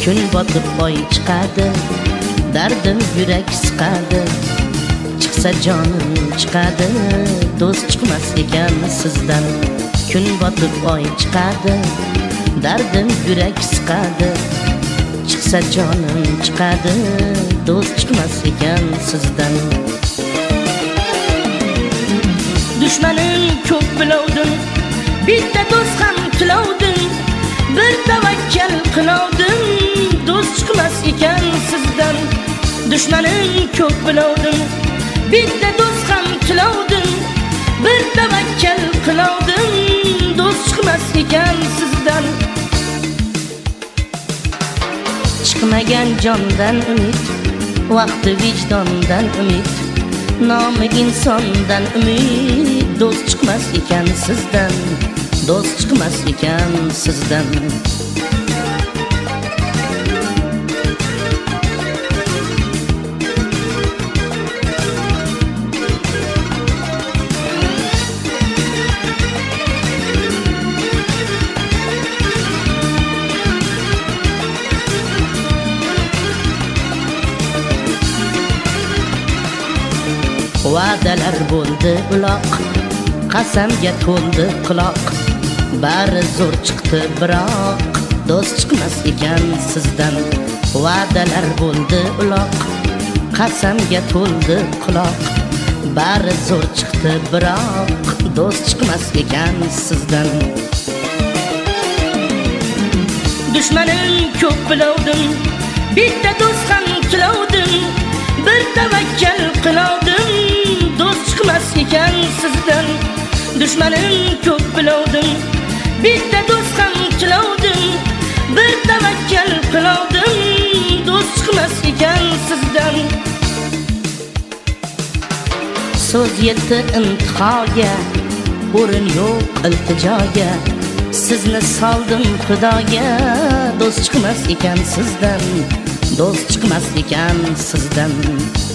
kun botib oy chiqadi, dardim yurak siqadi. Chiqsa jonim chiqadi, do'st chiqmas ekan sizdan. Kun botib oy chiqadi, dardim yurak siqadi. Chiqsa jonim chiqadi, do'st chiqmas ekan sizdan. Dushmanim ko'p bilovdim, bitta do'st ham tilovdim. Bir tavakkal qilovdim, do'st chiqmas ekan sizdan. Dushmanim ko'p bilovdim, bitta do'st ham tilovdim. Bir tavakkal qilovdim, do'st chiqmas ekan sizdan. Chiqmagan jondan umid, vaqti vijdondan umid, nomi insondan umid, do'st chiqmas ekan sizdan, do'st chiqmas ekan sizdan. Va'dalar bo'ldi uloq, qasamga to'ldi quloq. Bari zo'r chiqdi biroq, do'st chiqmas ekan sizdan. Va'dalar bo'ldi uloq, qasamga to'ldi quloq. Bari zo'r chiqdi biroq, do'st chiqmas ekan sizdan. Dushmanim ko'p bilovdim, bitta do'st ham tilovdim. Bir tavakkal qilovdim, do'st chiqmas ekan sizdan. Dushmanim ko'p bilovdim, bitta do'st ham tilovdim. Bir tavakkal qilovdim, do'st chiqmas ekan sizdan. So'z yetdi intihoga, o'rin yo'q iltijoga. Sizni soldim xudoga, do'st chiqmas ekan sizdan, do'st chiqmas ekan sizdan.